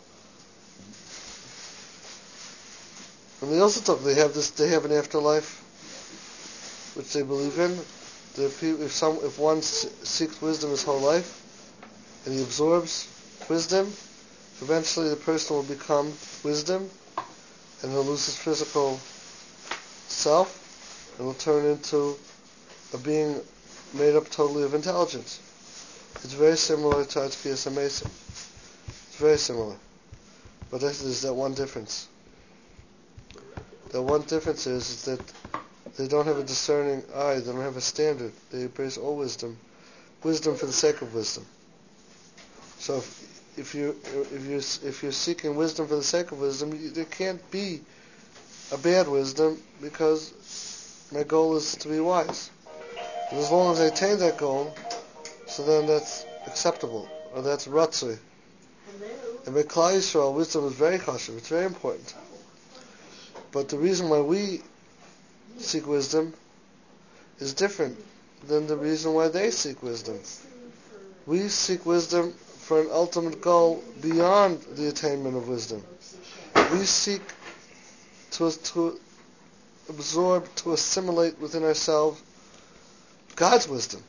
And they also talk. They have this. They have an afterlife, which they believe in. If some, if one seeks wisdom his whole life, and he absorbs wisdom, eventually the person will become wisdom, and he'll lose his physical self, and will turn into a being made up totally of intelligence. It's very similar to Tzpias HaMesim. It's very similar, but there's that one difference. The one difference is, is that they don't have a discerning eye, they don't have a standard. They embrace all wisdom, wisdom for the sake of wisdom. So if, if you if you if you're seeking wisdom for the sake of wisdom, you, there can't be a bad wisdom because my goal is to be wise. And as long as I attain that goal, so then that's acceptable, or that's ratzui. And by Klal Yisrael, wisdom is very chashuv, it's very important. But the reason why we seek wisdom is different than the reason why they seek wisdom. We seek wisdom for an ultimate goal beyond the attainment of wisdom. We seek to, to absorb, to assimilate within ourselves God's wisdom.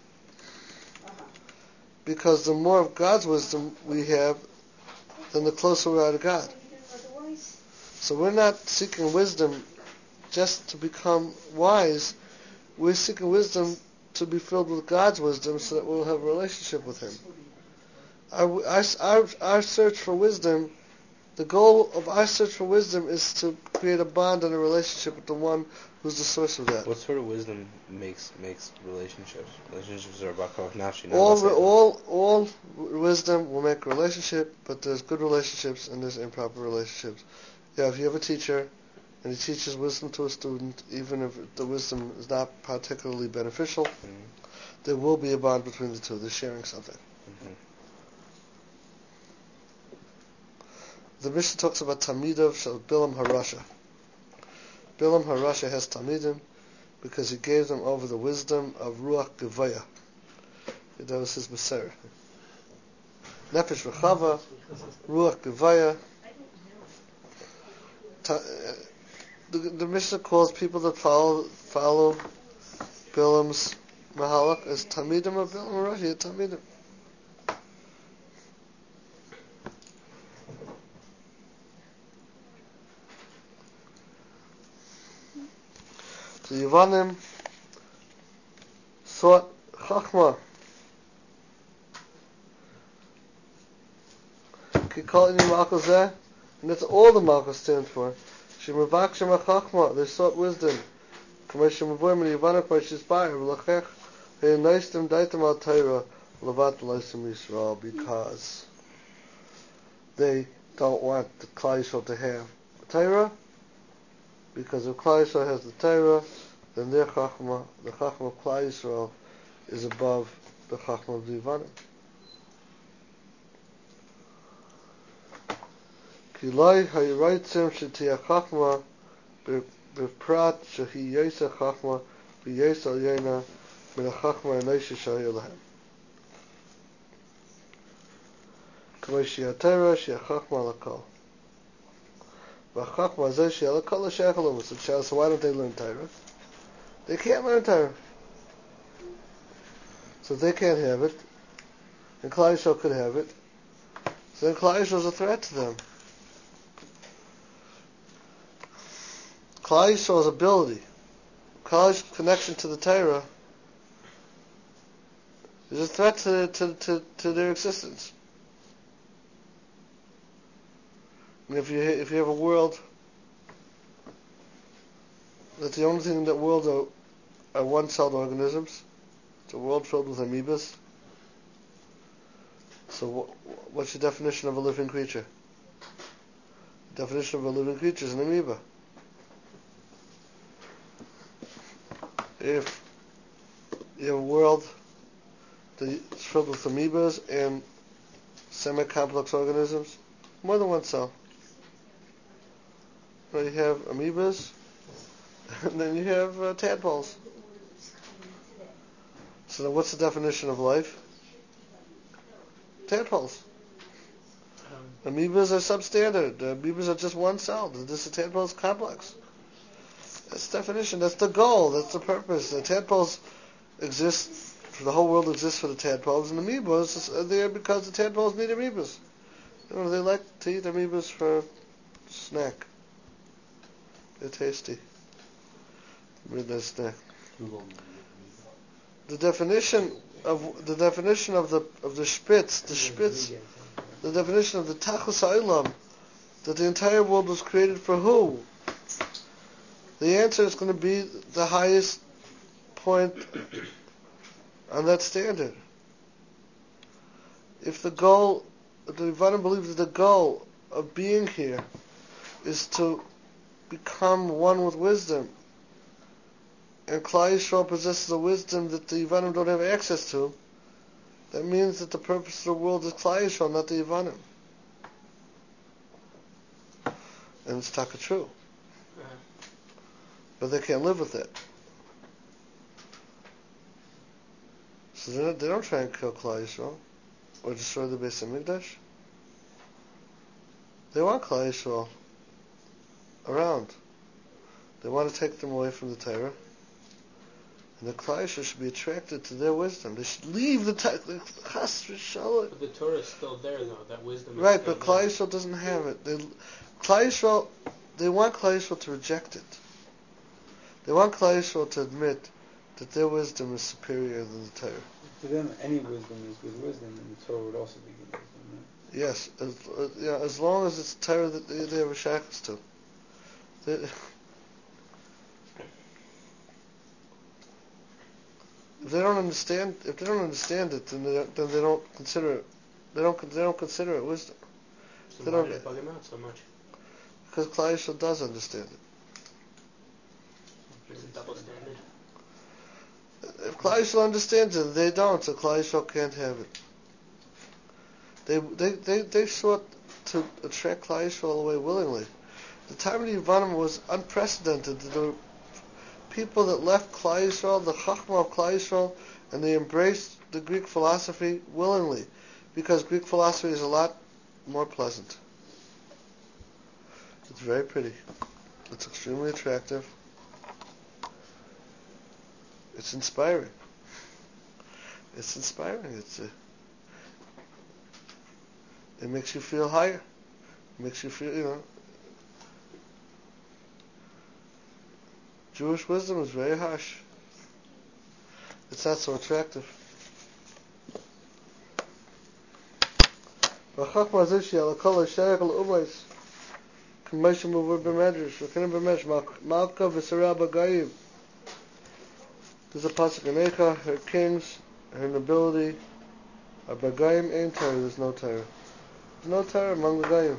Because the more of God's wisdom we have, then the closer we are to God. So we're not seeking wisdom just to become wise. We're seeking wisdom to be filled with God's wisdom so that we'll have a relationship with Him. Our, our, our, our search for wisdom, the goal of our search for wisdom is to create a bond and a relationship with the one who's the source of that. What sort of wisdom makes makes relationships? Relationships are about koach nafshi. All, all, all wisdom will make a relationship, but there's good relationships and there's improper relationships. Yeah, if you have a teacher and he teaches wisdom to a student, even if the wisdom is not particularly beneficial, mm-hmm. there will be a bond between the two. They're sharing something. Mm-hmm. The Mishnah talks about Tamidav Shel Bilam Harasha. Bilam Harasha has Tamidim because he gave them over the wisdom of Ruach Gevaya. That was his Meser. Nefesh Rechava, Ruach Gevaya. Ta, uh, the, the Mishnah calls people that follow follow Bilam's Mahalach as Tamidim of Bilam Harasha. Tamidim. The Yevanim sought Chachma. And that's all the Malchus stands for. Shemavakshim Chachma. They sought wisdom. Because they don't want the Klal Yisrael to have Torah. Because if Klal Yisrael has the Torah, then their Chachma, the Chachma of Klal Yisrael, is above the Chachma of the Yevanim. Kilai hayreitzim shetiyah Chachma b'prat shehi yesa Chachma b'yesa yena min Chachma eneisha shayah lahem. K'may sheyah Torah sheyah Chachma lakol. So why don't they learn Torah? They can't learn Torah. So they can't have it, and Klal Yisrael could have it, so then Klal Yisrael is a threat to them. Klal Yisrael's ability, Klal Yisrael's connection to the Torah is a threat to, to, to, to their existence. And if you if you have a world that the only thing in that world are, are one-celled organisms, it's a world filled with amoebas. So what, what's your definition of a living creature? The definition of a living creature is an amoeba. If you have a world that's filled with amoebas and semi-complex organisms, more than one cell. You have amoebas, and then you have uh, tadpoles. So then what's the definition of life? Tadpoles. Um, amoebas are substandard. Uh, amoebas are just one cell. This is a tadpole's complex. That's the definition. That's the goal. That's the purpose. The tadpoles exist, the whole world exists for the tadpoles, and amoebas are there because the tadpoles need amoebas. You know, they like to eat amoebas for snack. They're tasty. Read that snack. The definition of the definition of the of the spitz, the spitz, the definition of the tachus ha'olam, that the entire world was created for who? The answer is going to be the highest point on that standard. if the goal, the Yavanim believe that the goal of being here is to become one with wisdom, and Klal Yisrael possesses a wisdom that the Yavanim don't have access to, that means that the purpose of the world is Klal Yisrael, not the Yavanim. And it's taka true. Uh-huh. But they can't live with it. So they don't, they don't try and kill Klal Yisrael or destroy the Beis Hamikdash. They want Klal Yisrael around. They want to take them away from the Torah. And the Klal Yisrael should be attracted to their wisdom. They should leave the Torah. But the Torah is still there, though. That wisdom is right, still but there. Klal Yisrael doesn't have it. They, Klal Yisrael, they want Klal Yisrael to reject it. They want Klal Yisrael to admit that their wisdom is superior than the Torah. For them, any wisdom is good wisdom, and the Torah would also be good wisdom. Right? Yes, as, uh, yeah, as long as it's Torah that they, they have a shackles to. They, if they don't understand, if they don't understand it, then they don't, then they don't consider it. They don't. They don't consider it wisdom. So they why don't- did it bug him out so much? Because Klal Yisrael does understand it. It's a double standard. If Klal Yisrael understands it, they don't. So Klal Yisrael can't have it. They they they, they sought to attract Klal Yisrael away willingly. The time of the Yavanim was unprecedented. There were people that left Klal Yisrael, the Chachma of Klal Yisrael, and they embraced the Greek philosophy willingly, because Greek philosophy is a lot more pleasant. It's very pretty. It's extremely attractive. It's inspiring. It's inspiring. It's a, it makes you feel higher. It makes you feel, you know. Jewish wisdom is very harsh. It's not so attractive. V'chachma zishi ala kol ha'sherech l'umais k'moshe muvur b'medrash v'kenim b'medrash malka v'sarah b'gayim. There's a pasuk in Eicha, her kings, her nobility are b'gayim ein Torah. There's no Torah. There's no Torah among the Gayim.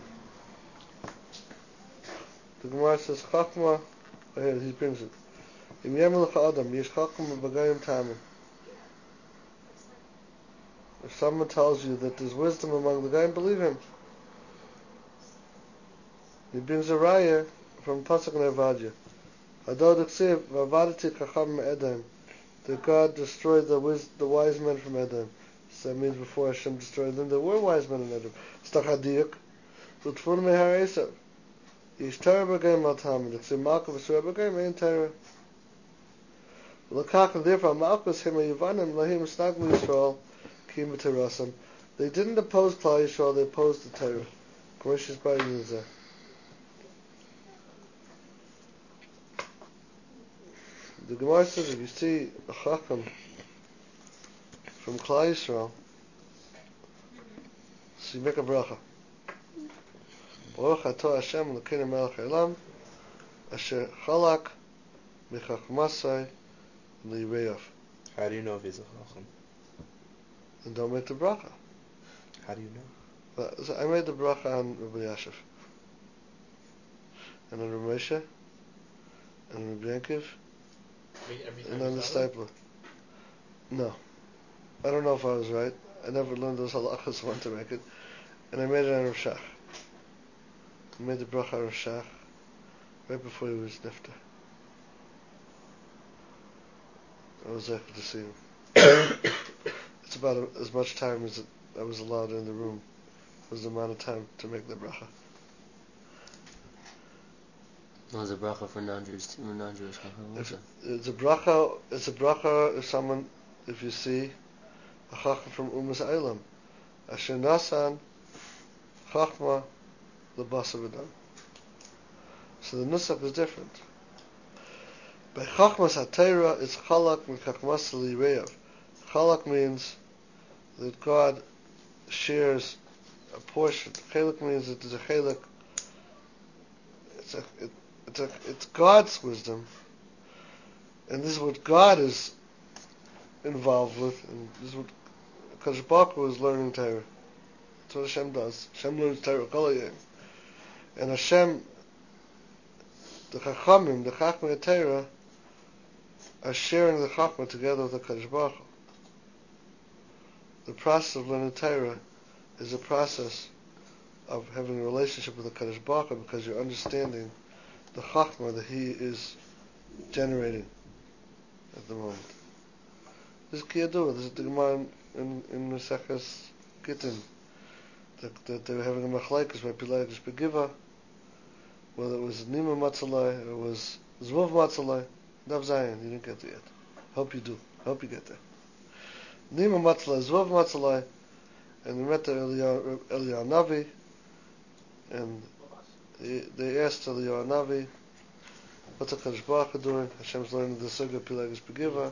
The Gemara says chachma. Oh, here he brings it. Im yemel adam yesh chachma b'gayim tamim. If someone tells you that there's wisdom among the Gayim, believe him. He brings a raya from pasuk in Avadia. Hadod ksiv v'avadati chacham me'edem. That God destroyed the wis- the wise men from Edom. So that means before Hashem destroyed them, there were wise men in Edom. Stachadiyuk. L'tfun mehar Esav. Yish Torah b'gayim al Talmud. Ksiv malka v'surah b'gayim ein Torah. L'kach and therefore malchus him ha'yivanim lahim snaglu Yisrael kim b'terasam. They didn't oppose Klal Yisrael, they opposed the Torah. Commercials by Yinzah. The Gemara says if you see a Chacham from Klal Yisrael, so you make a bracha. Baruch atah Hashem l'keinu melech haolam asher chalak mechachmasai li'reyav. How do you know if he's a chacham? And don't make the bracha. How do you know? But, so I made the bracha on Rabbi Yashiv, and on Rabbi Moshe, and on Rabbi Yankiv, Every, every time and on you the saw it? stapler. No. I don't know if I was right. I never learned those halachas one to make it. And I made it on Rav Shach. I made the bracha on Rav Shach right before he was nifter. I was able to see him. It's about a, as much time as it, I was allowed in the room. Was the amount of time to make the bracha. What was a bracha for non-Jews, for non-Jewish chacham? If it's a bracha, it's a bracha if someone, if you see a chacham from Umas Eilam, Asher Nasan Chachma L'Basa V'Dam. So the nusach is different. By Chachmas HaTeira, it's Chalak M'Chachmas Li'Reyav. Chalak means that God shares a portion. Chalak means that there's a chalak. It's a, it, it's a, it's God's wisdom, and this is what God is involved with, and this is what Kadosh Baruch Hu is learning Torah. That's what Hashem does. Hashem learns Torah Kol Hayom. And Hashem, the Chachamim, the Chachmei Torah, are sharing the Chachma together with the Kadosh Baruch Hu. The process of learning Torah is a process of having a relationship with the Kadosh Baruch Hu because you're understanding the Chachma that He is generating at the moment. This is Kiyadu. This is the Gemara in, in, in Maseches Gittin. That, that they were having a machlekes by Pilagish Begiva, whether it was Nima Matzalai or it was Zvuv Matzalai. Dav Zayin, you didn't get there yet. Hope you do. Hope you get there. Nima Matzalai, Zvuv Matzalai, and they met the Eliyahu Navi, and they, they asked Eliyahu Navi, what's the Kadosh Baruch Hu doing? Hashem's learning the Suga Pilagish Begiva.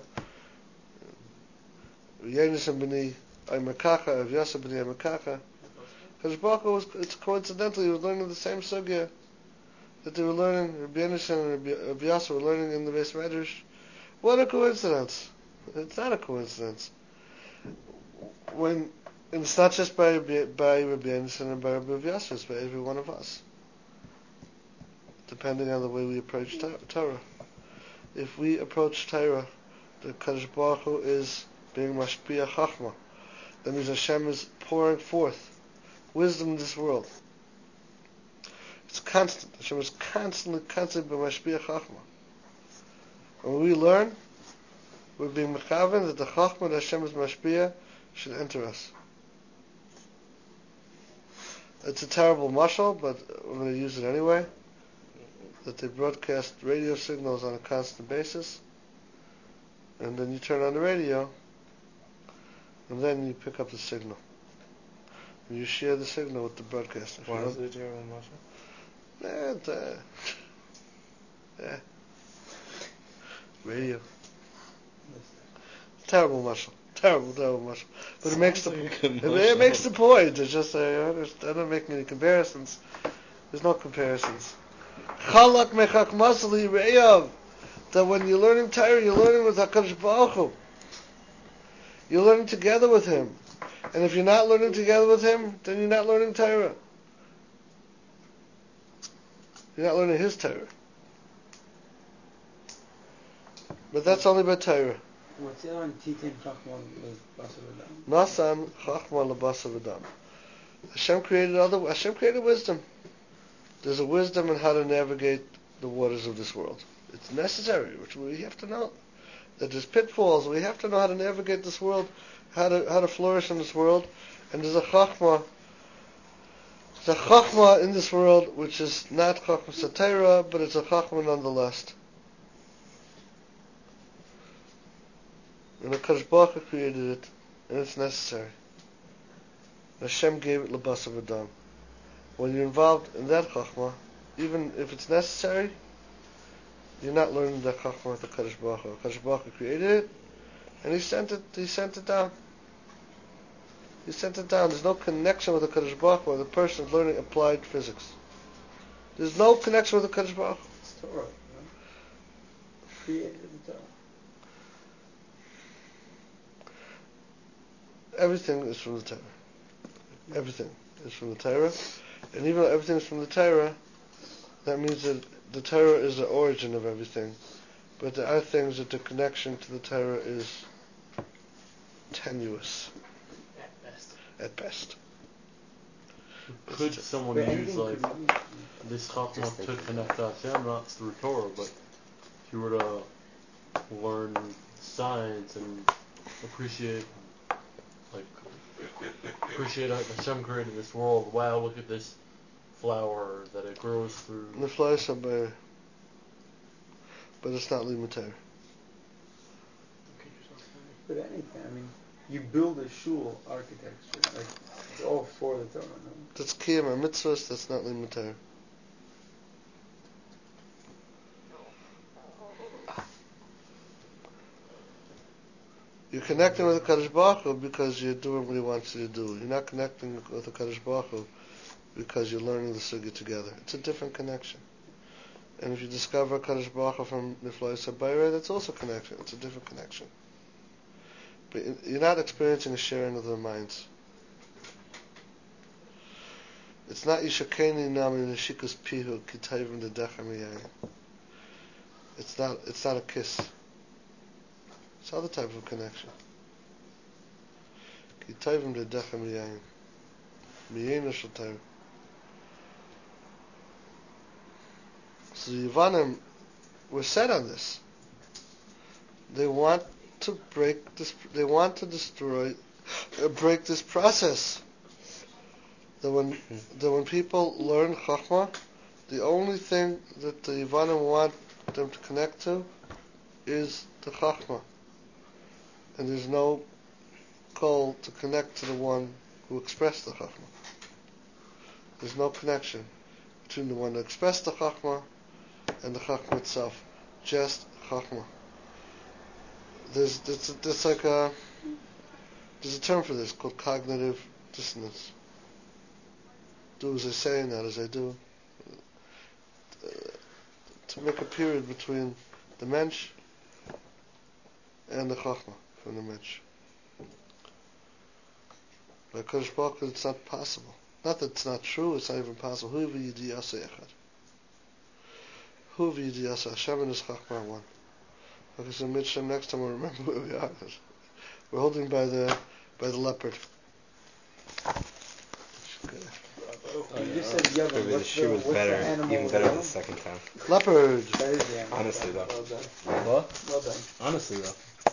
Yenisam B'ni Aymakacha, Avyasa B'ni Aymakacha. Kadosh Baruch Hu was, it's coincidental, he was learning the same Sugya that they were learning, Rabbi Yenisam and Rabbi Yasa were learning in the Beis Medrash. What a coincidence. It's not a coincidence. When, and it's not just by, by Rabbi Yenisam and by Rabbi Yasa, it's by every one of us. Depending on the way we approach Torah. If we approach Torah, the Kadosh Baruch Hu is being Mashpia Chachma. That means Hashem is pouring forth wisdom in this world. It's constant. Hashem is constantly, constantly being Mashpia Chachma. When we learn, we're being mechaven that the Chachma that Hashem is Mashpia should enter us. It's a terrible mashal, but we're going to use it anyway. That they broadcast radio signals on a constant basis, and then you turn on the radio, and then you pick up the signal. And you share the signal with the broadcaster. Why is it a terrible mashal? Yeah, uh, yeah. Radio. Terrible mashal. Terrible, terrible mashal. But it makes the like it, it makes the point. It's just uh, I'm not making any comparisons. There's no comparisons. Chalak mechak masali re'yav. That when you're learning Torah, you're learning with HaKadosh Baruch Hu. You're learning together with Him. And if you're not learning together with Him, then you're not learning Torah. You're not learning His Torah. But that's only by Torah. What's it on Titin Chachman Basar V'dam? Nasan Chachma Labasa V'dam. Hashem created other. Hashem created wisdom. There's a wisdom in how to navigate the waters of this world. It's necessary, which we have to know. That there's pitfalls. We have to know how to navigate this world, how to how to flourish in this world. And there's a chachma. There's a chachma in this world which is not chachma satira, but it's a chachma nonetheless. And the Kadosh Baruch Hu created it, and it's necessary. Hashem gave it labasa v'dam. When you're involved in that chachma, even if it's necessary, you're not learning that chachma with the Kadosh Baruch Hu. Kadosh Baruch Hu created it, and He sent it. He sent it down. He sent it down. There's no connection with the Kadosh Baruch Hu when the person is learning applied physics. There's no connection with the Kadosh Baruch Hu. It's Torah, no? Created the Torah. Everything is from the Torah. Everything is from the Torah. And even though everything is from the Torah, that means that the Torah is the origin of everything. But there are things that the connection to the Torah is tenuous. At best. At best. Could someone But use anything like could be- this chachma Just to think. connect to Hashem, not through Torah, but if you were to learn science and appreciate, like, appreciate how Hashem created this world. Wow, look at this flower that it grows through. And the flies are by, but it's not limud Torah. But anything, I mean, you build a shul architecture, like, it's all for the Torah, no? That's kiyam and mitzvahs, that's not limud Torah. You're connecting with the Kadosh Baruch Hu because you're doing what He wants you to do. You're not connecting with the Kadosh Baruch Hu because you're learning the sugya together. It's a different connection. And if you discover Kadosh Baruch Hu from Niflai Sabayra, that's also a connection. It's a different connection. But you're not experiencing a sharing of their minds. It's not Yishakeni Nami Nishikus Pihu Kitayvim de Dechem. It's not it's not a kiss. It's other type of connection. Kitayvim de Dechem Yayin. Miyena Shatayv. So the Yavanim were set on this. They want to break this. They want to destroy, uh, break this process. That when that when people learn Chachma, the only thing that the Yavanim want them to connect to is the Chachma, and there's no call to connect to the one who expressed the Chachma. There's no connection between the one who expressed the Chachma and the Chachma itself. Just Chachma. There's, there's, there's like a, there's a term for this called cognitive dissonance. Do as I say and not as I do. Uh, to make a period between the mensch and the Chachma from the mensch. By Kodesh Baruch Hu, it's not possible. Not that it's not true, it's not even possible. Hu v'yidi yasa echad. Hu v'yidi yasa. Hashem and His Chachma are one. Okay, so Mitzvah, next time we'll remember where we are. We're holding by the by the leopard. You just said Yavam. Maybe the What's shoe was what's better, the animal even better Yavam? the second time. Leopard! That is the animal. Honestly, though. Well done. What? Well done. Honestly, though.